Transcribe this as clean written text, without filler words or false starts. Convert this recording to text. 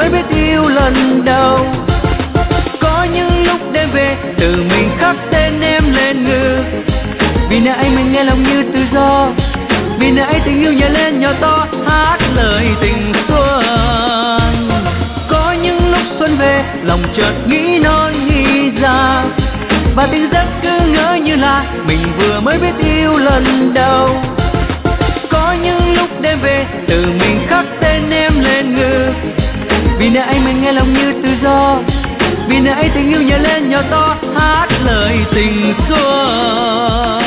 mới biết yêu lần đầu. Có những lúc đêm về tự mình khắc tên em lên ngực, vì nơi ấy mình nghe lòng như tự do, vì nơi ấy tình yêu nhảy lên nhỏ to hát lời tình xuân. Có những lúc xuân về lòng chợt nghĩ non nghĩ ra, và tình giấc cứ ngỡ như là mình vừa mới biết yêu lần đầu. Có những lúc đêm về tự mình khắc tên em lên ngực, vì nơi ấy mình nghe lòng như tự do, vì nơi ấy tình yêu nhảy lên nhỏ to hát lời tình xuân.